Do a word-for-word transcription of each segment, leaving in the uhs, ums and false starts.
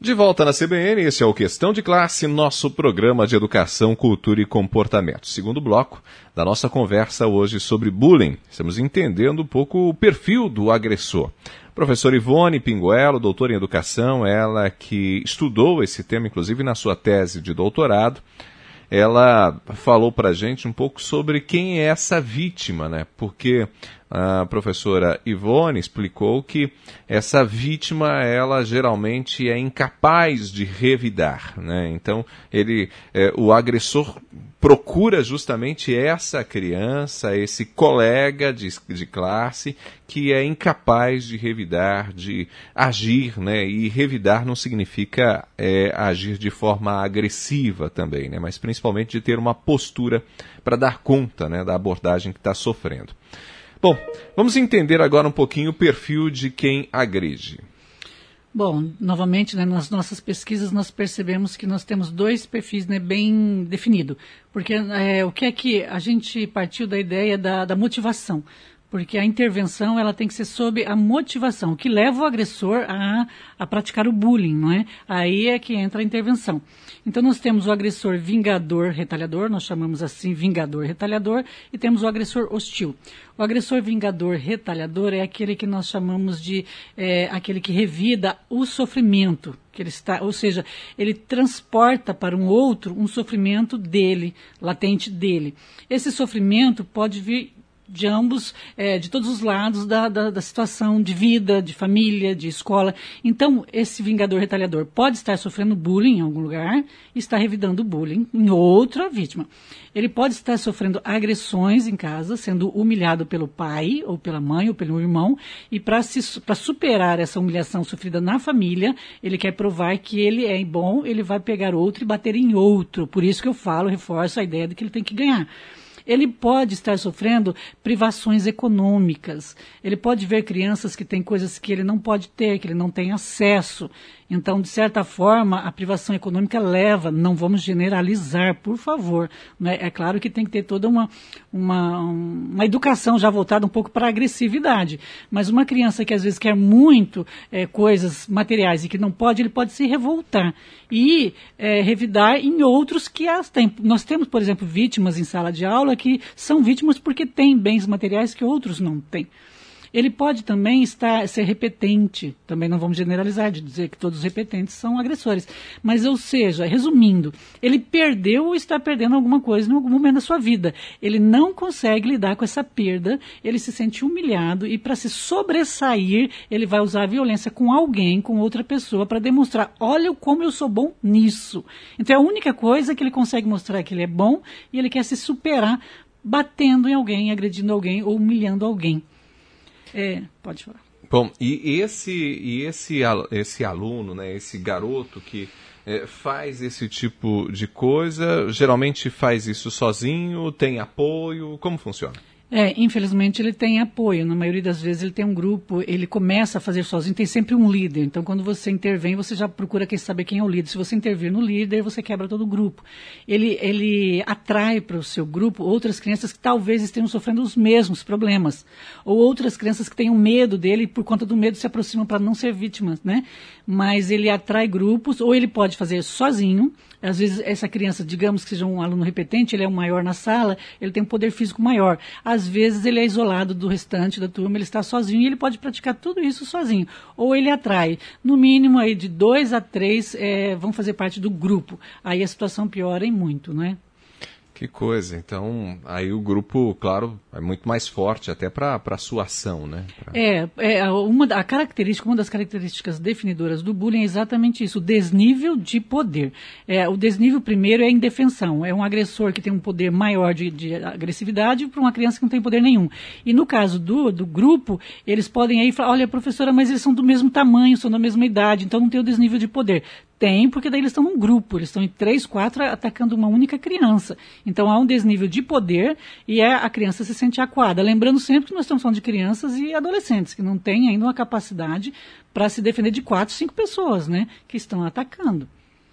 De volta na C B N, esse é o Questão de Classe, nosso programa de educação, cultura e comportamento. Segundo bloco da nossa conversa hoje sobre bullying. Estamos entendendo um pouco o perfil do agressor. Professora Ivone Pinguelo, doutora em educação, ela que estudou esse tema, inclusive na sua tese de doutorado, ela falou para a gente um pouco sobre quem é essa vítima, né? Porque a professora Ivone explicou que essa vítima, ela geralmente é incapaz de revidar, né? Então, ele, é, o agressor procura justamente essa criança, esse colega de, de classe que é incapaz de revidar, de agir, né? E revidar não significa é, agir de forma agressiva também, né? Mas principalmente de ter uma postura para dar conta, né, da abordagem que está sofrendo. Bom, vamos entender agora um pouquinho o perfil de quem agride. Bom, novamente, né, nas nossas pesquisas nós percebemos que nós temos dois perfis, né, bem definidos. Porque é, o que é que a gente partiu da ideia da, da motivação. Porque a intervenção ela tem que ser sob a motivação, o que leva o agressor a, a praticar o bullying, não é? Aí é que entra a intervenção. Então nós temos o agressor vingador retaliador, nós chamamos assim vingador retaliador, e temos o agressor hostil. O agressor vingador retaliador é aquele que nós chamamos de é, aquele que revida o sofrimento, que ele está, ou seja, ele transporta para um outro um sofrimento dele, latente dele. Esse sofrimento pode vir de ambos, é, de todos os lados da, da, da situação de vida, de família, de escola. Então, esse vingador retaliador pode estar sofrendo bullying em algum lugar e estar revidando bullying em outra vítima. Ele pode estar sofrendo agressões em casa, sendo humilhado pelo pai, ou pela mãe, ou pelo irmão, e para superar essa humilhação sofrida na família, ele quer provar que ele é bom, ele vai pegar outro e bater em outro. Por isso que eu falo, reforço a ideia de que ele tem que ganhar. Ele pode estar sofrendo privações econômicas. Ele pode ver crianças que têm coisas que ele não pode ter, que ele não tem acesso. Então, de certa forma, a privação econômica leva, não vamos generalizar, por favor. Né? É claro que tem que ter toda uma, uma, uma educação já voltada um pouco para a agressividade. Mas uma criança que às vezes quer muito é, coisas materiais e que não pode, ele pode se revoltar e é, revidar em outros que as têm. Nós temos, por exemplo, vítimas em sala de aula que são vítimas porque têm bens materiais que outros não têm. Ele pode também estar, ser repetente, também não vamos generalizar, de dizer que todos os repetentes são agressores. Mas, ou seja, resumindo, ele perdeu ou está perdendo alguma coisa em algum momento da sua vida. Ele não consegue lidar com essa perda, ele se sente humilhado e para se sobressair, ele vai usar a violência com alguém, com outra pessoa, para demonstrar, olha como eu sou bom nisso. Então é a única coisa que ele consegue mostrar que ele é bom e ele quer se superar batendo em alguém, agredindo alguém ou humilhando alguém. É, pode falar. Bom, e esse, e esse, esse aluno, né, esse garoto que é, faz esse tipo de coisa, geralmente faz isso sozinho, tem apoio, como funciona? É, infelizmente ele tem apoio, na maioria das vezes ele tem um grupo, ele começa a fazer sozinho, tem sempre um líder, então quando você intervém, você já procura quem saber quem é o líder, se você intervir no líder, você quebra todo o grupo. Ele, ele atrai para o seu grupo outras crianças que talvez estejam sofrendo os mesmos problemas, ou outras crianças que tenham medo dele e por conta do medo se aproximam para não ser vítimas, né? Mas ele atrai grupos, ou ele pode fazer sozinho, às vezes essa criança, digamos que seja um aluno repetente, ele é o maior na sala, ele tem um poder físico maior. Às vezes ele é isolado do restante da turma, ele está sozinho e ele pode praticar tudo isso sozinho. Ou ele atrai, no mínimo aí de dois a três é, vão fazer parte do grupo. Aí a situação piora em muito, não é? Que coisa, então aí o grupo, claro, é muito mais forte até para a sua ação, né? Pra... É, é uma, a característica, uma das características definidoras do bullying é exatamente isso, o desnível de poder. É, o desnível primeiro é a indefensão, é um agressor que tem um poder maior de, de agressividade para uma criança que não tem poder nenhum. E no caso do, do grupo, eles podem aí falar, olha professora, mas eles são do mesmo tamanho, são da mesma idade, então não tem o desnível de poder. Tem, porque daí eles estão num grupo, eles estão em três, quatro atacando uma única criança. Então há um desnível de poder e é, a criança se sente acuada. Lembrando sempre que nós estamos falando de crianças e adolescentes, que não têm ainda uma capacidade para se defender de quatro, cinco pessoas, né, que estão atacando.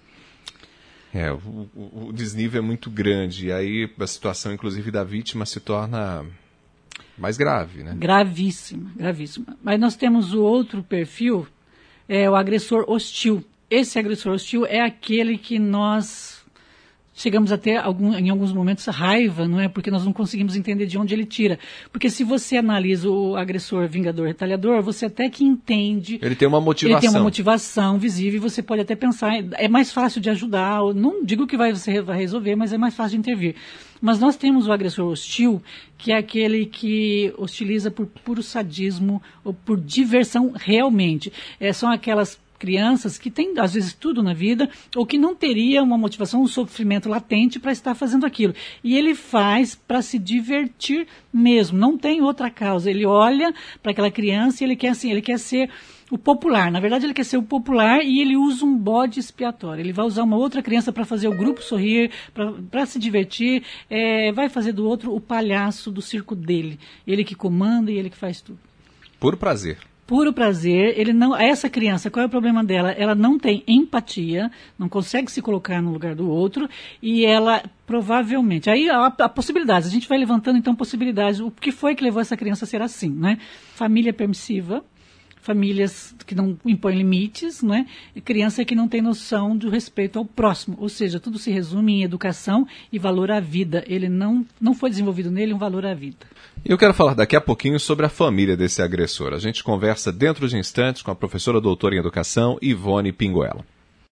É, o, o, o desnível é muito grande, e aí a situação, inclusive, da vítima se torna mais grave, né? Gravíssima, gravíssima. Mas nós temos o outro perfil, é o agressor hostil. esse agressor hostil é aquele que nós chegamos a ter, algum, em alguns momentos, raiva, não é? Porque nós não conseguimos entender de onde ele tira. Porque se você analisa o agressor, vingador, retaliador, você até que entende... Ele tem uma motivação. Ele tem uma motivação visível e você pode até pensar, é mais fácil de ajudar, não digo que vai, você vai resolver, mas é mais fácil de intervir. Mas nós temos o agressor hostil, que é aquele que hostiliza por puro sadismo ou por diversão realmente. É, são aquelas crianças que têm, às vezes, tudo na vida, ou que não teria uma motivação, um sofrimento latente para estar fazendo aquilo. E ele faz para se divertir mesmo, não tem outra causa. Ele olha para aquela criança e ele quer, assim, ele quer ser o popular. Na verdade, ele quer ser o popular e ele usa um bode expiatório. Ele vai usar uma outra criança para fazer o grupo sorrir, para se divertir, é, vai fazer do outro o palhaço do circo dele. Ele que comanda e ele que faz tudo. Por prazer. Puro prazer, ele não, essa criança, qual é o problema dela? Ela não tem empatia, não consegue se colocar no lugar do outro e ela provavelmente, aí há, há possibilidades, a gente vai levantando então possibilidades, o que foi que levou essa criança a ser assim, né? Família permissiva, famílias que não impõem limites, não é? E criança que não tem noção do respeito ao próximo, ou seja, tudo se resume em educação e valor à vida. Ele não, não foi desenvolvido nele um valor à vida. Eu quero falar daqui a pouquinho sobre a família desse agressor. A gente conversa dentro de instantes com a professora doutora em educação, Ivone Pinguela.